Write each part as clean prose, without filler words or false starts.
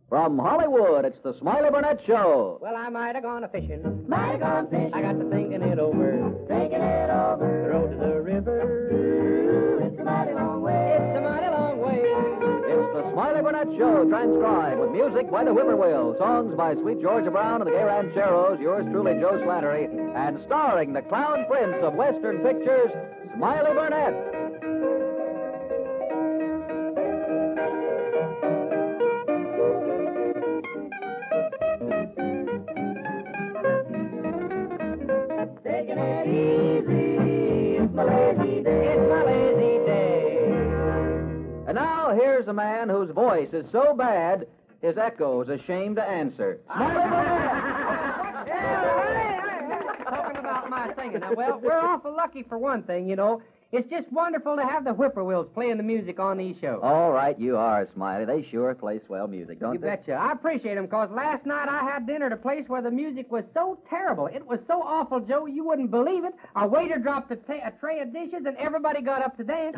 From Hollywood, it's the Smiley Burnett Show. Well, I might have gone a fishing. Might have gone fishing. I got to thinking it over. Thinking it over. The road to the river. Ooh, it's a mighty long way. It's a mighty long way. It's the Smiley Burnett Show, transcribed with music by the Whippoorwill, songs by Sweet Georgia Brown and the Gay Rancheros, yours truly, Joe Slattery, and starring the clown prince of Western pictures, Smiley Burnett. Taking it easy. It's my lazy day. It's my lazy day. And now here's a man whose voice is so bad, his echo's ashamed to answer. Smiley Burnett! Talking about my singing. Now, well, we're awful lucky for one thing, you know. It's just wonderful to have the Whippoorwills playing the music on these shows. All right, you are, Smiley. They sure play swell music, don't You they? betcha. I appreciate them, because last night I had dinner at a place where the music was so terrible. It was so awful, Joe, you wouldn't believe it. Our waiter dropped a tray of dishes, and everybody got up to dance.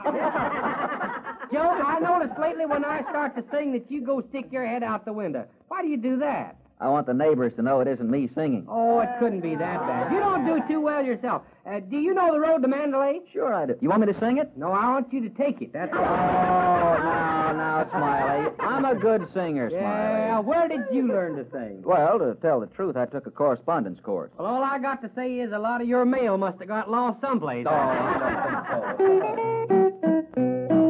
Joe, I noticed lately when I start to sing that you go stick your head out the window. Why do you do that? I want the neighbors to know it isn't me singing. Oh, it couldn't be that bad. You don't do too well yourself. Do you know the road to Mandalay? Sure I do. You want me to sing it? No, I want you to take it. That's all. Oh, now, Smiley. I'm a good singer, Yeah, Smiley. where did you learn to sing? Well, to tell the truth, I took a correspondence course. Well, all I got to say is a lot of your mail must have got lost someplace. Oh, I don't think so.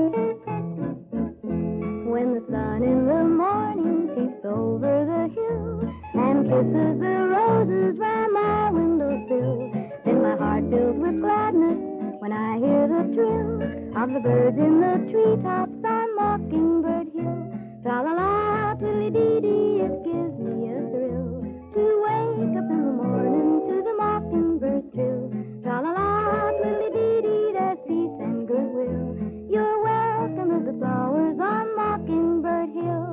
When the sun in the morning peeps over the hill and kisses the roses round my windowsill, then my heart fills with gladness when I hear the trill of the birds in the treetops on Mockingbird Hill. Tra-la-la, twiddly-dee-dee, it gives me a thrill to wake up in the morning to the mockingbird trill. Tra-la-la, twiddly-dee-dee, there's peace and goodwill. You're welcome as the flowers on Mockingbird Hill.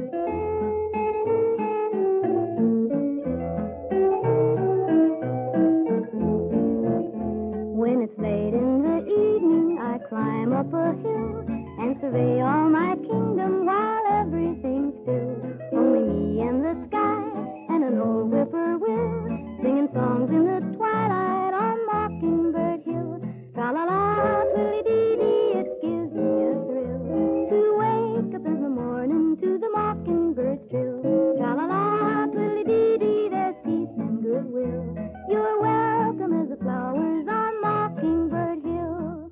When it's late in the evening, I climb up a hill and survey all my kingdom while everything's still. Only me and the sky and an old whippoorwill singing songs in the twilight on Mockingbird Hill. Tra-la-la, twiddly-dee-dee, it gives me a thrill to wake up in the morning to the mockingbird trill. Tra-la-la, twiddly-dee-dee, there's peace and goodwill. You're welcome as the flowers on Mockingbird Hill.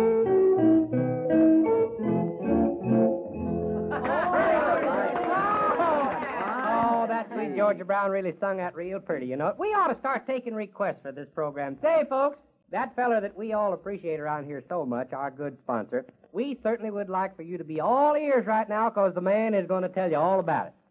Oh, that sweet Georgia Brown really sung that real pretty, you know. We ought to start taking requests for this program. Say, folks, that feller that we all appreciate around here so much, our good sponsor, we certainly would like for you to be all ears right now, because the man is going to tell you all about it.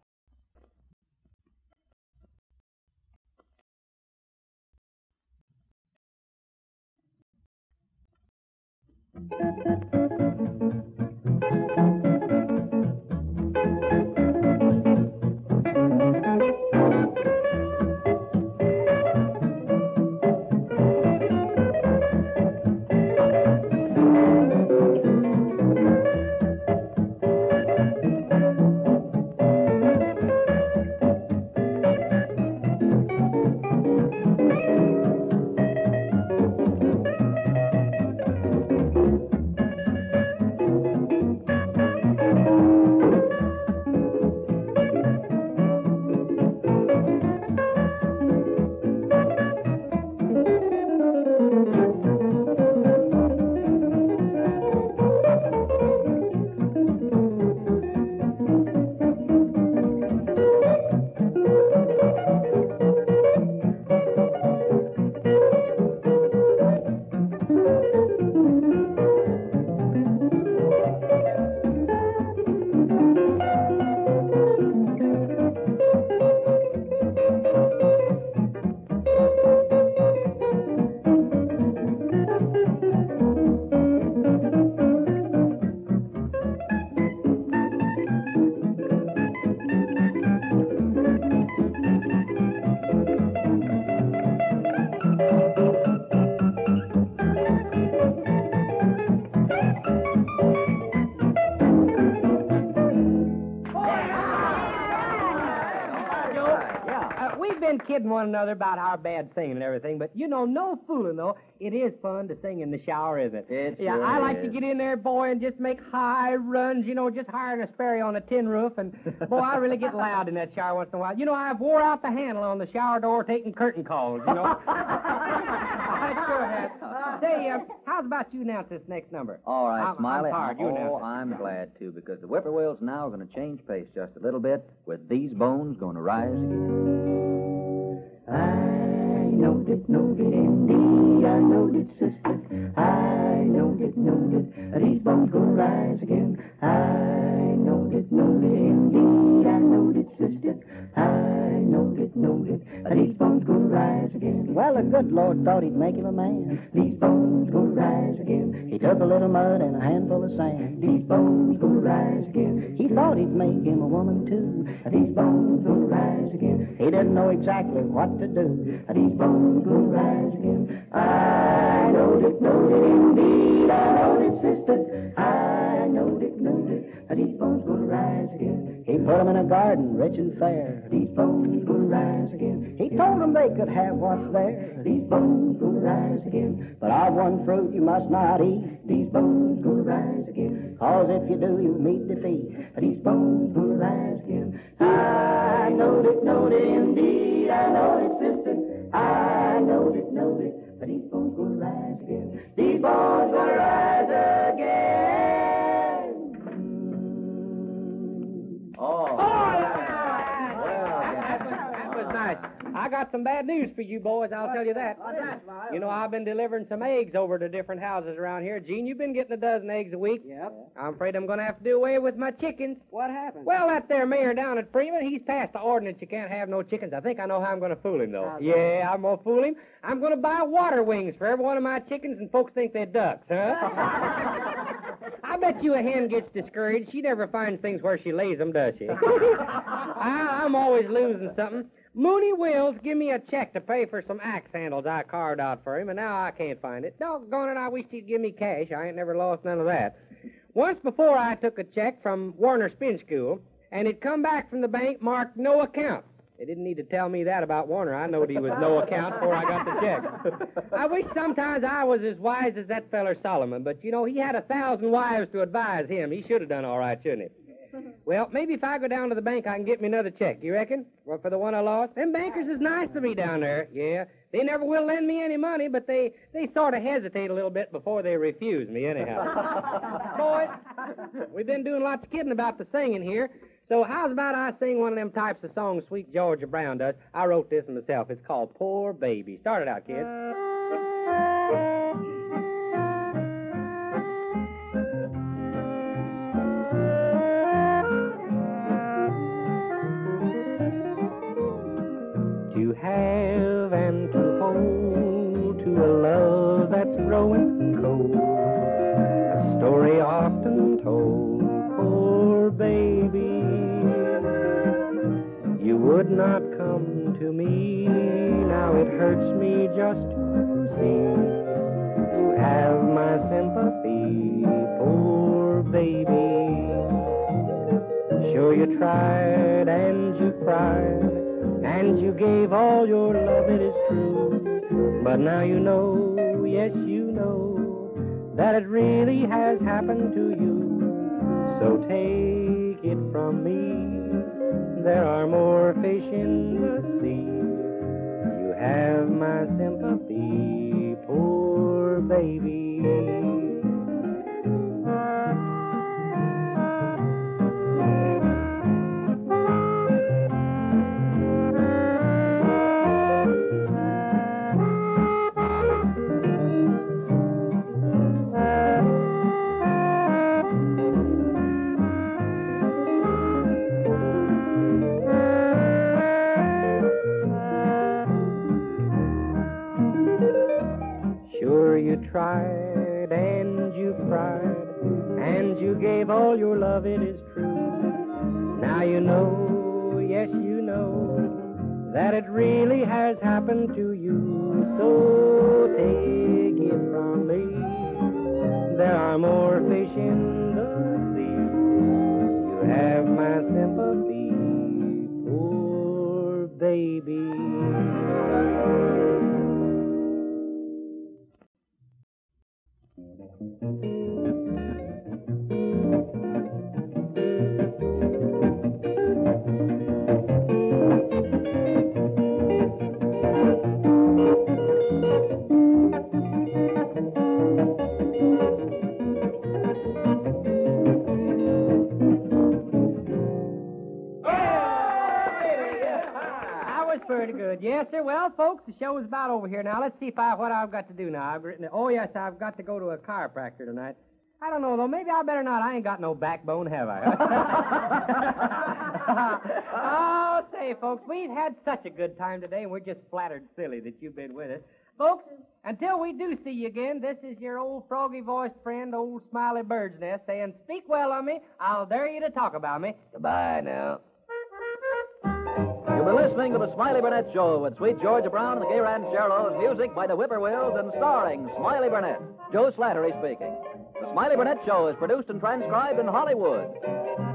we've been kidding one another about our bad singing and everything, but you know, no fooling, though. It is fun to sing in the shower, isn't it? It sure I like is. to get in there, boy, and just make high runs, you know, just hiring a Sperry on a tin roof, and, boy, I really get loud in that shower once in a while. You know, I've wore out the handle on the shower door taking curtain calls, you know. I sure have. Say, how's about you announce this next number? All right, Smiley. I'm hard. You announce it. I'm glad to, because the whippoorwills now are going to change pace just a little bit with These Bones Going to Rise Again. I know it indeed, I know it, sister. I know it, these bones gonna rise again. I know it indeed, I know it, sister. I know it, these bones gonna rise again. Well, the good Lord thought he'd make him a man. These bones gonna rise again. He took a little mud and a handful of sand. These bones gonna rise again. He thought he'd make him a woman, too. These bones gonna rise again. He didn't know exactly what to do. These bones gonna rise again. I know it indeed, I know it, sister. I know it, these bones gonna rise again. He put 'em in a garden, rich and fair. These bones gonna rise again. He told 'em they could have what's there. These bones gonna rise again. But of one fruit you must not eat. These bones gonna rise again. 'Cause if you do, you meet defeat. These bones gonna rise again. I know it indeed, I know it, sister. I know it, these bones gonna rise again. These bones gonna rise again. Oh, That was nice. I got some bad news for you boys, I'll tell you that. You know, I've been delivering some eggs over to different houses around here. Gene, you've been getting a dozen eggs a week. Yep. I'm afraid I'm going to have to do away with my chickens. What happened? Well, that there mayor down at Freeman, he's passed the ordinance you can't have no chickens. I think I know how I'm going to fool him, though. Yeah, I'm going to fool him. I'm going to buy water wings for every one of my chickens, and folks think they're ducks, huh? I bet you a hen gets discouraged. She never finds things where she lays them, does she? I'm always losing something. Mooney Wills give me a check to pay for some axe handles I carved out for him, and now I can't find it. Doggone it, I wish he'd give me cash. I ain't never lost none of that. Once before I took a check from Warner Spin School, and it come back from the bank marked no account. They didn't need to tell me that about Warner. I knowed he was no account before I got the check. I wish sometimes I was as wise as that feller Solomon, but, you know, he had 1,000 wives to advise him. He should have done all right, shouldn't he? Well, maybe if I go down to the bank, I can get me another check. You reckon? Well, for the one I lost? Them bankers is nice to me down there. Yeah. They never will lend me any money, but they sort of hesitate a little bit before they refuse me, anyhow. Boys, we've been doing lots of kidding about the singing here. So how's about I sing one of them types of songs Sweet Georgia Brown does? I wrote this myself. It's called Poor Baby. Start it out, kids. To have and to hold to a love that's growing cold, a story often told, poor baby. You would not come to me, now it hurts me just to see you have my sympathy, poor baby. Sure you tried and you cried, and you gave all your love, it is true. But now you know, yes you know, that it really has happened to you. So take it from me, there are more fish in the sea. You have my sympathy, poor baby. Tried and you cried and you gave all your love, it is true. Now you know, yes you know, that it really has happened to you. So take it from me, there are more fish in the sea. You have my sympathy, poor baby. baby. Pretty good. Yes, sir. Well, folks, the show's about over here now. Let's see what I've got to do now. Yes, I've got to go to a chiropractor tonight. I don't know, though. Maybe I better not. I ain't got no backbone, have I? Oh, say, folks, we've had such a good time today, and we're just flattered silly that you've been with us. Folks, until we do see you again, this is your old froggy-voiced friend, old Smiley Bird's Nest, saying, speak well of me. I'll dare you to talk about me. Goodbye now. You've been listening to the Smiley Burnett Show with Sweet Georgia Brown and the Gay Rancheros, music by the Whippoorwills, and starring Smiley Burnett. Joe Slattery speaking. The Smiley Burnett Show is produced and transcribed in Hollywood.